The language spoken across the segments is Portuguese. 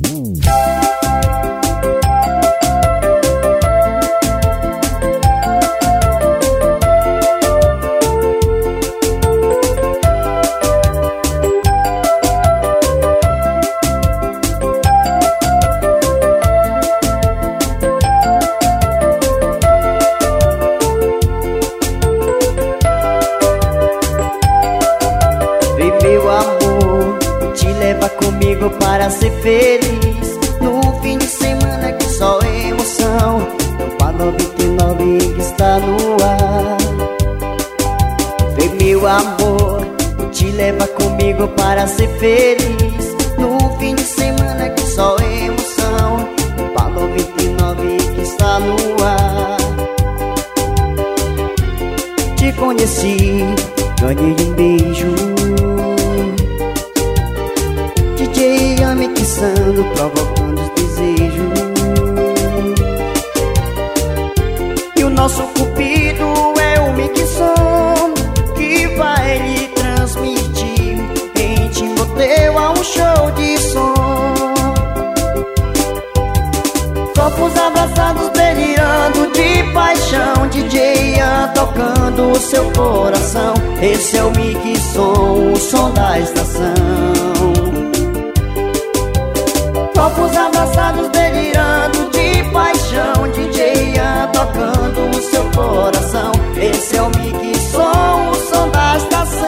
Meu amor, te leva comigo para ser feliz. No fim de semana que só emoção, Copa 99 que está no ar. Vem meu amor, te leva comigo para ser feliz. No fim de semana que só emoção, Copa 99 que está no ar. Te conheci, ganhei um beijo. DJ mixando, provocando os desejos. E o nosso cupido é o mixon, que vai lhe transmitir em Timóteo a um show de som. Corpos abraçados, delirando de paixão. DJ tocando o seu coração. Esse é o mixon, o som da estação. Corpos abraçados, delirando de paixão. DJ tocando o seu coração. Esse é o mixon, o som da estação.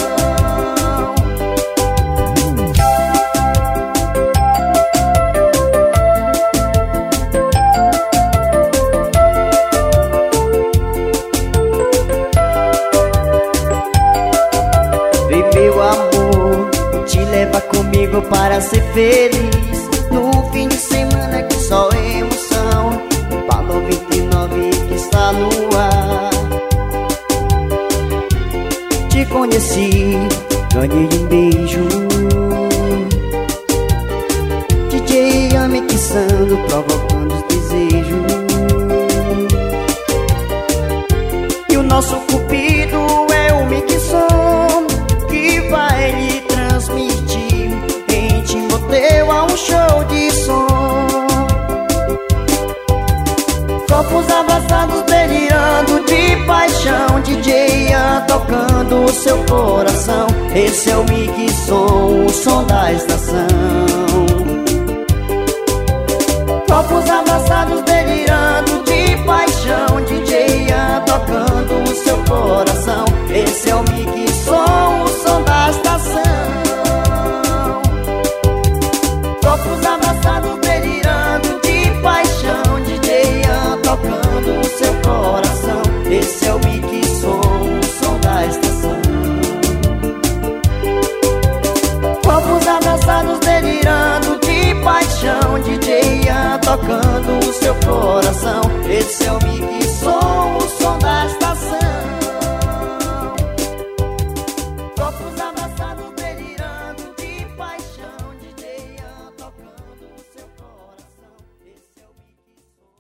Vem meu amor, te leva comigo para ser feliz. No fim de semana que só emoção, Copa 99 que está no ar. Te conheci, ganhei um beijo. DJ mixando, provocando os desejos. E o nosso cupido é o mixon, que vai lhe transmitir em Timóteo a um show de som. Corpos abraçados, delirando de paixão. DJ tocando o seu coração. Esse é o mixon, o som da estação. Corpos abraçados, delirando de paixão. DJ tocando o seu coração. Esse é o mixon, o som da estação. Corpos abraçados, delirando de paixão. DJ tocando o seu coração. Esse é o mixon, o som da estação. Corpos abraçados, delirando de paixão. DJ tocando o seu coração.